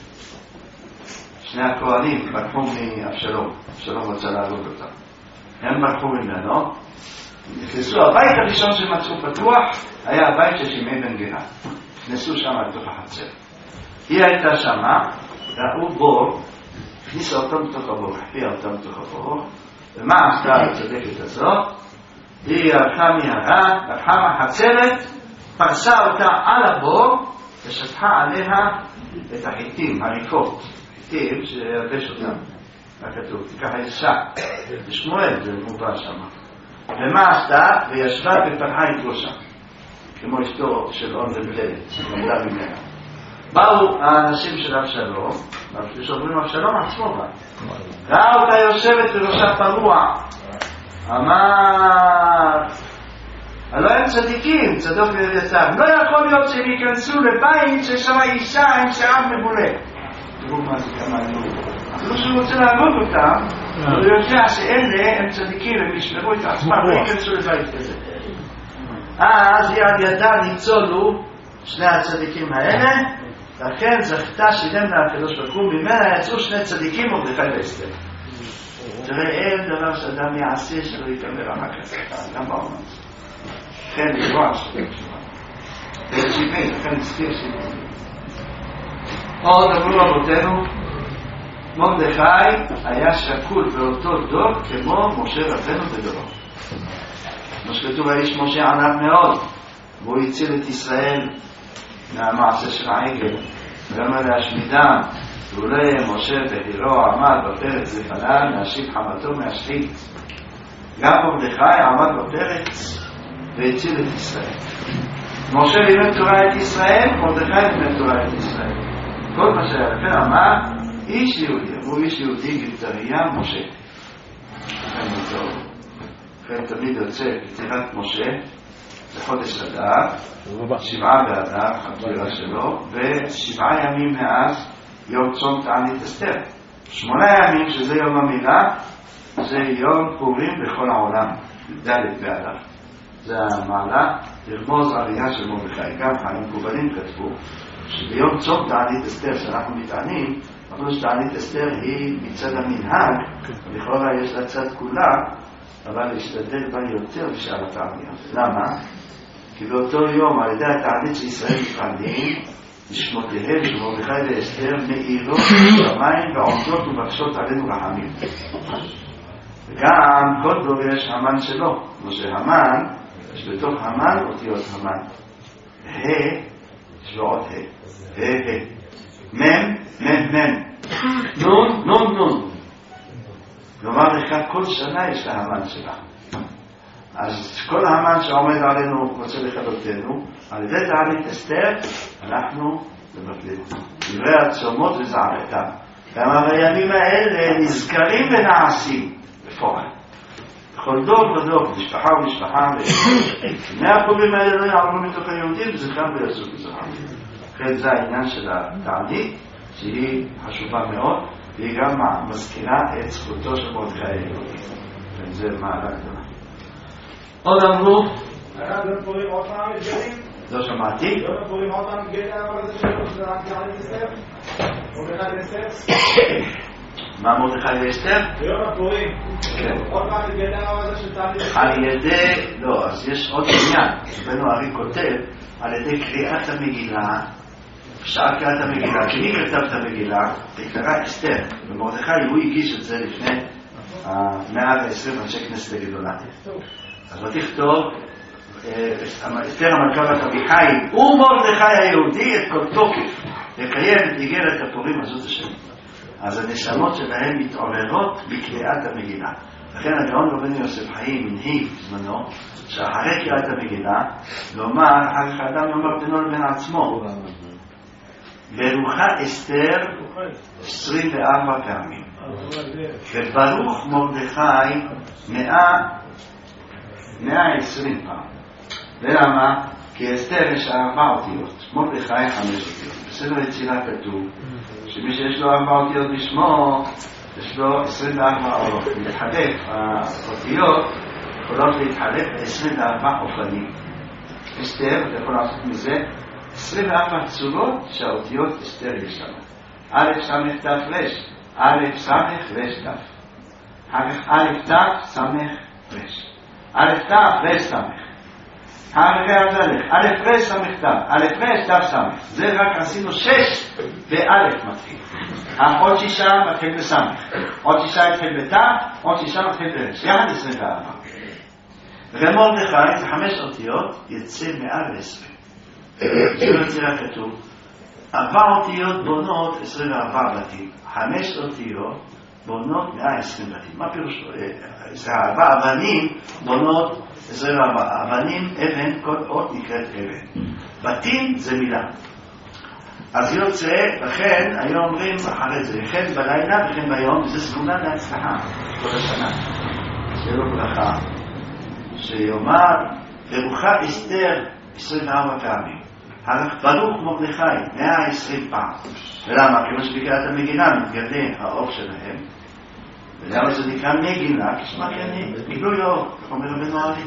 שני הכהנים ברחו מאבשלום. אבשלום רצה להרוג אותם. הם ברחו ממנו, נכנסו, הבית הראשון שמצאו פתוח היה הבית של שמעי בן גרה. נכנסו שם לתוך החצר. היא הייתה שמה, ראו בור, הכניסה אותם בתוך הבור, הכפיעה אותם בתוך הבור, ומה עשתה הצדקת הזאת? היא הלכה מהרה, לקחה מהחצרת, פרסה אותה על הבור, ושטחה עליה את החיטים, הריקות, חיטים שירבש אותם, מה כתוב, ככה אישה, בשמואל זה מובא שם. ומה עשתה? וישבה ופרחה את ראשה, כמו אשתו של און ובלת, שלמדה ממנה. באו האנשים של אבשלום, שאומרים אבשלום עצמו בא, ראה אותה יושבת וראשה פרוע, אמר, הלא הם צדיקים, צדוק ואביתר, לא יכול להיות שהם ייכנסו לבית ששם אישה עם שיער מבולה. תראו מה זה כמה היו. אפילו שהוא רוצה להרוג אותם, הוא יודע שאלה הם צדיקים, הם ישמרו את עצמם, לא ייכנסו לבית כזה. אז יד ידה ניצולו שני הצדיקים האלה, לכן זכתה שילם לה הקדוש ברוך הוא, ממנה יצאו שני צדיקים מרדכי ואסתר. תראה, אין דבר שאדם יעשה שלא יקבל אחר כך, גם בעולם. כן, לקבוע שלא יקבל. ושמעי, לכן נזכיר שמעי. עוד אמרו רבותינו, מרדכי היה שקול באותו דור כמו משה רבנו בדורו. כמו שכתוב, האיש משה ענב מאוד, והוא הציל את ישראל מהמעשה של העגל, ואומר להשמידם, ואולי משה בהירו עמד בפרץ לפניו להשיב חמתו מהשחית. גם מרדכי עמד בפרץ והציל את ישראל. משה לימד תורה את ישראל, מרדכי לימד תורה את ישראל. כל מה שהיה לכן אמר, איש יהודי, הוא איש יהודי גלתריה משה. לכן תמיד יוצא פטירת משה, זה חודש אדר, שבעה באדר, הפטירה שלו, ושבעה ימים מאז יום צום תענית אסתר. שמונה ימים שזה יום המילה, זה יום פורים בכל העולם, ד' באדר. זה המעלה, לרמוז עלייה של מרדכי. גם המקובלים כתבו שביום צום תענית אסתר שאנחנו מתענים, אבל שתענית אסתר היא מצד המנהג, לכאורה יש לה צד כולה, אבל להשתדל בה יותר בשאר התעניות. למה? כי באותו יום על ידי התענית שישראל מתענים, נשמותיהם של מרדכי ואסתר מאירות שמיים ועומדות ומבקשות עלינו רחמים. וגם כל דור יש המן שלו, כמו שהמן, יש בתוך המן אותיות המן. ה' יש לו עוד ה', ה' ה', מ' מ' מ', נון נון נון. כלומר לך כל שנה יש לה המן שלה. אז כל המן שעומד עלינו רוצה לכלותנו, על ידי תענית אסתר אנחנו מבטלים דברי הצומות וזעקתם. כמה בימים האלה נזכרים ונעשים בפועל בכל דור ודור, משפחה ומשפחה. מהפורים האלה לא יעברו מתוך היהודים וזכרם ויעשו בזכרם. לכן זה העניין של התענית שהיא חשובה מאוד, והיא גם מזכירה את זכותו של מרדכי היהודי. זה מעלה גדולה. עוד אמרו,
הרב, לא קוראים עוד פעם את גלים?
לא שמעתי.
לא קוראים עוד פעם את גלים אבל זה שלו שזה רק יחד אסתר? מרדכי ואסתר?
מה מרדכי ואסתר?
ביום הקוראים.
כן.
עוד פעם את גלים אבל זה שצריך...
על ידי, לא, אז יש עוד עניין, שבנו הארי כותב, על ידי קריאת המגילה, שעה קריאת המגילה, כי מי כתב את המגילה? בעיקרה אסתר, ומרדכי הוא הגיש את זה לפני המאה ועשרים אנשי כנסת הגדולה. אז מה תכתוב? אסתר המלכה בת אביחיל ומרדכי היהודי את כל תוקף לקיים את איגרת הפורים הזאת השם. אז הנשמות שלהם מתעוררות בקריאת המגילה. לכן הגאון רבנו יוסף חיים הנהיג בזמנו שאחרי קריאת המגילה לומר, אחר כך האדם יאמר בינו לבין עצמו ברוכה אסתר עשרים וארבע פעמים וברוך מרדכי מאה ועשרים פעם. ולמה? כי אסתר יש ארבע אותיות, מרדכי חמש אותיות. בספר יצירה כתוב שמי שיש לו ארבע אותיות בשמו יש לו עשרים וארבע אורות. להתחלק, האותיות יכולות להתחלק ב-עשרים וארבע אופנים. אסתר, אתה יכול לעשות מזה עשרים וארבע צורות שהאותיות אסתר יש לנו. א' סמך ת' רש, א' סמך רש ת', א' ת' סמך רש, א' ת' רש סמך, א' רש סמך ת', א' רש ת' סמך. זה רק עשינו שש באלף מתחיל. עוד שישה מתחיל בסמך, עוד שישה מתחיל בת', עוד שישה מתחיל ברש, יחד עשרים וארבע. ומרדכי זה חמש אותיות יצא מעל עשרים. זה יצירה כתוב ארבע אותיות בונות עשרים וארבע בתים, חמש אותיות בונות מאה ועשרים בתים. מה פירוש? זה ארבע אבנים בונות עשרים וארבע. אבנים, אבן, כל אות נקראת אבן. בתים זה מילה. אז יוצא, לכן היום אומרים אחרי זה, לכן בלילה וכן ביום, וזה סגולה להצלחה כל השנה. שיהיה לו ברכה שיאמר ברוכה אסתר עשרים וארבע פעמים, ברוך מרדכי מאה ועשרים פעם. ולמה? כמו שבקריאת המגילה מתגלה האור שלהם. ולמה זה נקרא מגילה? כשמה כן גילוי האור, כמו אומר רבנו הארי.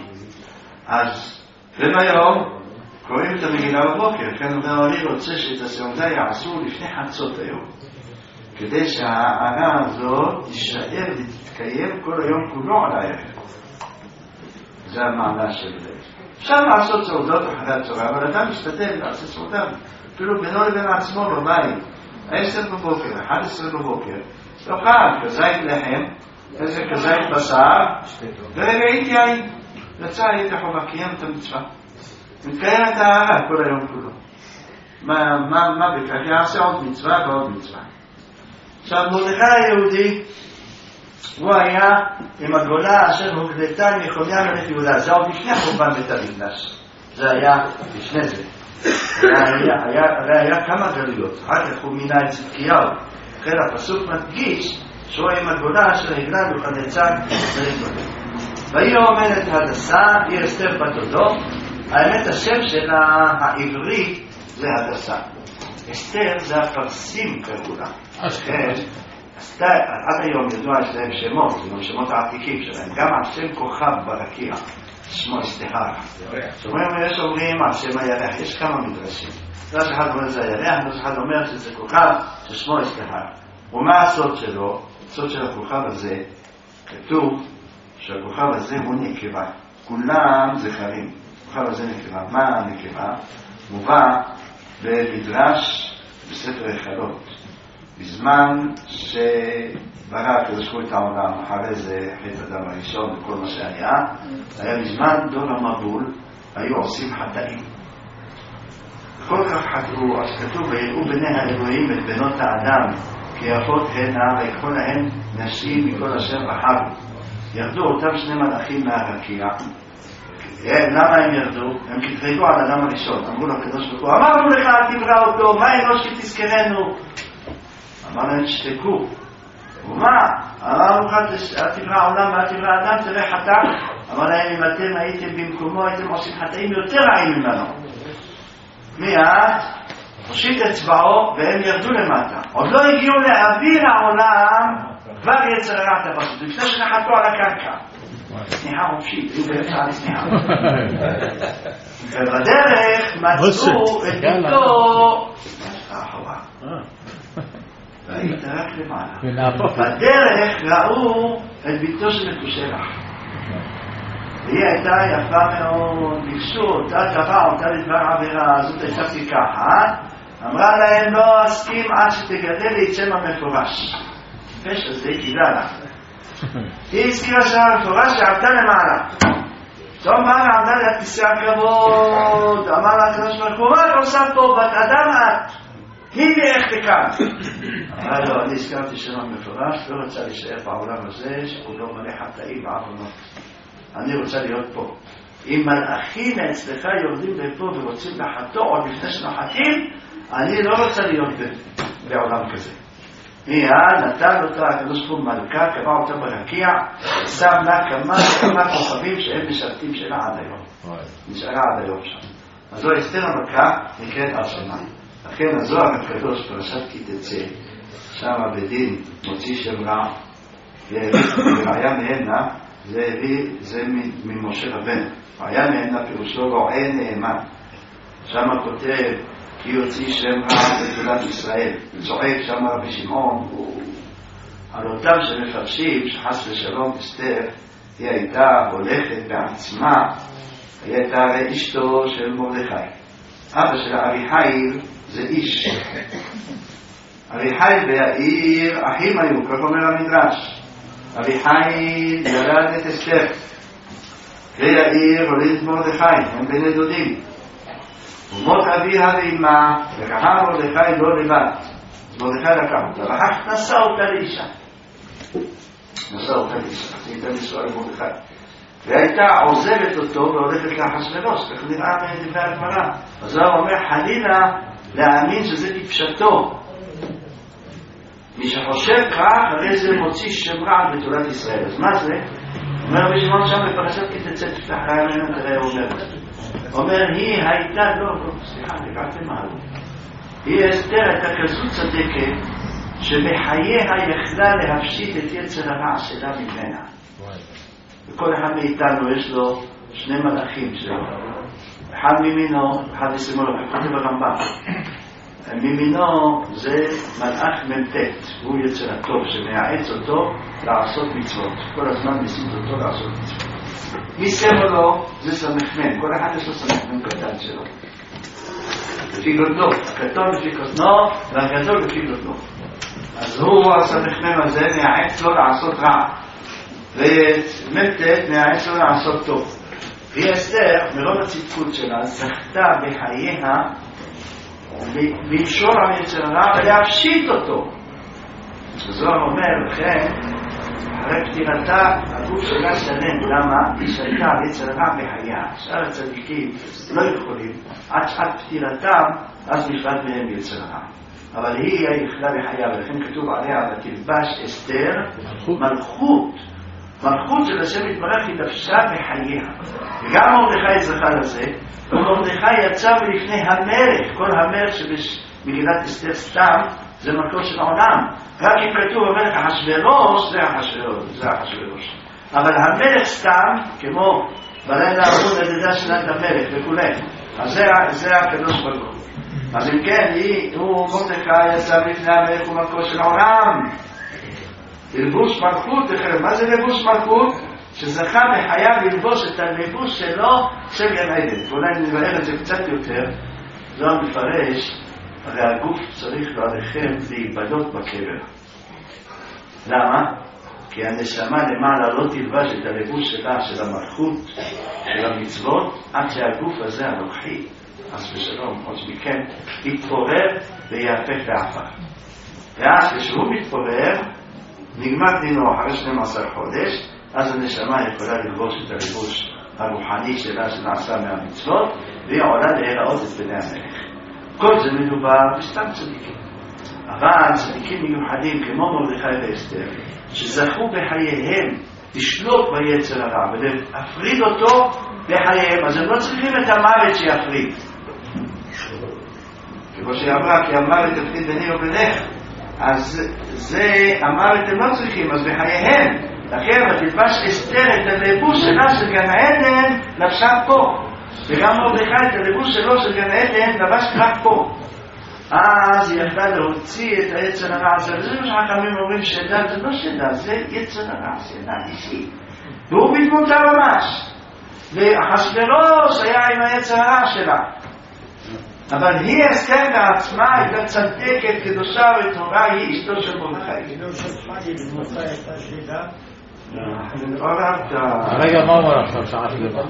אז וביום קוראים את המגילה בבוקר. כן רבנו הארי רוצה שאת הסעודה יעשו לפני חצות היום, כדי שההערה הזאת תישאר ותתקיים כל היום כולו על הערב. זה המעלה של זה. אפשר לעשות סעודות אחרי הצהריים, אבל אדם משתדל לעשות סעודה אפילו בינו לבין עצמו בבית. עשר בבוקר, אחד עשרה בבוקר, תאכל כזית לחם, איזה כזית בשר, ורבעית יין. יצא היית חובה, קיים את המצווה. מתקיים את ההערה כל היום כולו. מה, מה, מה בכך? יעשה עוד מצווה ועוד מצווה. עכשיו מרדכי היהודי הוא היה עם הגולה אשר הוגדתה מיכוניה מלך יהודה. זה עוד לפני חורבן בית המקדש. זה היה לפני זה. היה, היה, היה, היה כמה גלויות. אחר כך הוא מינה את צדקיהו. אחרי הפסוק מדגיש שהוא עם הגולה אשר הגלה הוגדתה מלך יהודה. והיא עומדת הדסה, היא אסתר בת הודו. האמת השם שלה העברי זה הדסה. אסתר זה הפרסים כרגולה. כן. עד היום ידוע יש להם שמות, זה גם שמות העתיקים שלהם. גם השם כוכב ברקיע, שמו אסתר. שאומרים, יש אומרים על שם הירח, יש כמה מדרשים. לא שאחד אומר זה הירח, לא שאחד אומר שזה כוכב ששמו אסתר. ומה הסוד שלו? הסוד של הכוכב הזה, כתוב שהכוכב הזה הוא נקבה. כולם זכרים. הכוכב הזה נקבה. מה הנקבה? מובא במדרש בספר החלות. בזמן שברא הקדוש ברוך הוא את העולם, אחרי זה חטא אדם הראשון וכל מה שהיה, היה בזמן דור המבול, היו עושים חטאים. כל כך חטאו, אז כתוב, ויראו בני האלוהים את בנות האדם, כי יפות הנה, ויקחו להן נשים מכל אשר בחרו. ירדו אותם שני מלאכים מהרקיע. למה הם ירדו? הם קטרגו על האדם הראשון. אמרו לו הקדוש ברוך הוא, אמרנו לך אל תברא אותו, מה אנוש שתזכרנו? אמר להם שתקו. ומה? אמרנו לך אל תברא עולם ואל תברא אדם, תראה חטא. אמר להם אם אתם הייתם במקומו הייתם עושים חטאים יותר רעים ממנו. מיד הושיט אצבעו והם ירדו למטה. עוד לא הגיעו לאוויר העולם כבר יצר הרע תפסות, לפני שנחתו על הקרקע. צניחה חופשית, אם באפשר לצניחה. ובדרך מצאו את ביתו, האחורה. והיית רק למעלה. בדרך ראו את ביתו של מתושלח. והיא הייתה יפה מאוד, ביקשו אותה, קבעה אותה לדבר עבירה, זאת הייתה פיקחת, אמרה להם לא אסכים עד שתגלה לי את שם המפורש. פשע זה קידה לה. היא הזכירה שם המפורש שעבדה למעלה. טוב מעלה עמדה לה כיסא הכבוד, אמר לה הקדוש ברוך הוא, מה את עושה פה בת אדם את? הנה איך תקם. אמרה לו, אני הזכרתי שם המפורש, לא רוצה להישאר בעולם הזה שכולו מלא חטאים ועוונות. אני רוצה להיות פה. אם מלאכים אצלך יורדים לפה ורוצים לחטוא עוד לפני שנחתים, אני לא רוצה להיות בעולם כזה. מיד נתן אותה הקדוש ברוך הוא מלכה, קבע אותה ברקיע, שם לה כמה וכמה כוכבים שהם משרתים שלה עד היום. נשארה עד היום שם. אז זו אסתר המלכה נקראת על שמה. לכן הזוהר הקדוש פרשת כי תצא, שם בדין מוציא שם רע, וראיה מהנה, זה הביא, זה ממשה רבנו. ראיה מהנה פירושו רועה נאמן. שם כותב כי יוציא שם רע בתולת ישראל. צועק שם רבי שמעון, על אותם שמפרשים שחס ושלום אסתר, היא הייתה הולכת בעצמה, היא הייתה הרי אשתו של מרדכי. אבא של אביחיל זה איש. אביחיל והעיר אחים היו, כך אומר המדרש. אביחיל ילד את אסתר, והעיר הוליד את מרדכי, הם בני דודים. ומות אביה ואימה, לקחה מרדכי לא לבד. אז מרדכי לקח אותה, ואחר נשא אותה לאישה. נשא אותה לאישה, היא הייתה נשואה למרדכי. והייתה עוזבת אותו והולכת לאחשוורוש, כך נראה מדברי הגמרא. אז הוא אומר חלילה להאמין שזה טיפשתו. מי שחושב כך, הרי זה מוציא שם רע בתולת ישראל. אז מה זה? אומר רבי שמעון שם בפרשת כי תצא תפתח העיניים, תראה הוא אומר. אומר, היא הייתה, לא, לא, סליחה, לקחתם מעלו. היא אסתר הייתה כזו צדקת, שבחייה יכלה להפשיט את יצר הרע שלה ממנה. וכל אחד מאיתנו יש לו שני מלאכים שלו. אחד ממינו, אחד ישימו לו, אחד ברמב"ם. ממינו זה מלאך ממתת, הוא יצר הטוב, שמייעץ אותו לעשות מצוות. כל הזמן מסיט אותו לעשות מצוות. מי שמאלו זה סמכמן, כל אחד יש לו סמכמן קטן שלו. לפי גודלו, הקטון לפי קטנו, והגדול לפי גודלו. אז הוא הסמכמן הזה מייעץ לו לעשות רע. וממתת מייעץ לו לעשות טוב. והיא אסתר, מרוב הצדקות שלה, זכתה בחייה לנשור על יצר הרע ולהפשיט אותו. הזוהר אומר, לכן, אחרי פטירתה, הגוף שלה שלם. למה? היא שהייתה על יצר הרע בחייה. שאר הצדיקים לא יכולים, עד עד פטירתם, אז נפרד מהם יצר הרע. אבל היא יכלה בחייה, ולכן כתוב עליה, ותלבש אסתר מלכות. מלכות של השם יתברך היא לבשה בחייה. וגם מרדכי זכה לזה, ומרדכי יצא לפני המלך. כל המלך שבמגילת אסתר סתם זה מלכו של העולם. רק אם כתוב המלך אחשוורוש, זה אחשוורוש, זה אחשוורוש. אבל המלך סתם, כמו בלילה אמרו נדדה שנת המלך וכולי. אז זה, זה הקדוש ברוך הוא. אז אם כן, היא, הוא מרדכי יצא לפני המלך ומלכו של העולם. ללבוש מלכות, מה זה לבוש מלכות? שזכה בחייו ללבוש את הלבוש שלו של גן עדן. ואולי נבהר את זה קצת יותר, זו המפרש, הרי הגוף צריך לו עליכם להיבדות בקבר. למה? כי הנשמה למעלה לא תלבש את הלבוש שלה, של המלכות, של המצוות, עד שהגוף הזה הנוכחי, אז בשלום, עוד מכן, יתפורר ויהפך לעפר. ואז כשהוא מתפורר, נגמר דינו אחרי שנים עשר חודש, אז הנשמה יכולה ללבוש את הלבוש הרוחני שלה שנעשה מהמצוות, והיא עולה להיראות את בני המלך. כל זה מדובר בסתם צדיקים. אבל צדיקים מיוחדים כמו מרדכי ואסתר, שזכו בחייהם לשלוט ביצר הרע ולהפריד אותו בחייהם, אז הם לא צריכים את המוות שיפריד. כמו שהיא אמרה, כי המוות יפריד ביני ובינך. אז זה, המוות הם לא צריכים, אז בחייהם לכן ותלבש אסתר את הלבוש שלה של גן עדן לבשה פה, וגם מרדכי את הלבוש שלו של גן עדן לבש רק פה. אז היא יכלה להוציא את היצר הרע הזה, וזה מה שחכמים אומרים שדה זה לא שדה, זה יצר הרע, שדה אישי, והוא בדמותה ממש, ואחשוורוש היה עם היצר הרע שלה, אבל היא אסתר בעצמה הייתה צדקת, קדושה וטהורה, היא אשתו של מרדכי.
הרגע מה אומר עכשיו שעה שלמה?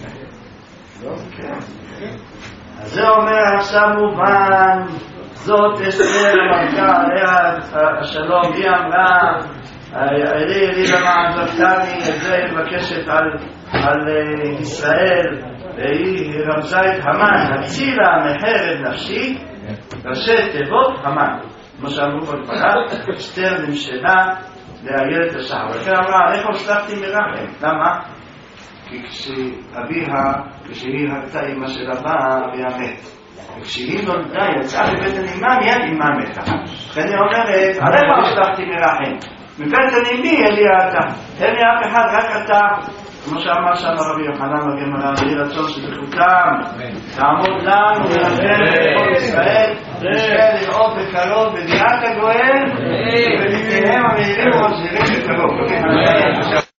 אז זה אומר עכשיו מובן, זאת אסתר המלכה עליה השלום, היא אמרה, אלי אלי למה עזבתני, את זה היא מבקשת על ישראל, והיא רמזה את המן, הצילה מחרב נפשי, ראשי תיבות המן, כמו שאמרו בגמרא, אסתר נמשלה לאיילת השחר, וכן אמרה, איך הושלכתי מרחם? למה? כי כשאביה, כשהיא הרגתה אמא של אבא, אביה מת. וכשהיא נולדה, יצאה מבטן אמא, מיד אמא מתה. לכן היא אומרת, עליך הושלכתי מרחם. מבטן אמי אליעתה. אין לי אף אחד, רק אתה. כמו שאמר שם רבי יוחנן בגמרא, יהי רצון שבזכותם תעמוד לנו ולכן לכל ישראל, נזכה לראות בקרוב בביאת הגואל, ולפניהם המאירים ומזהירים בקרוב.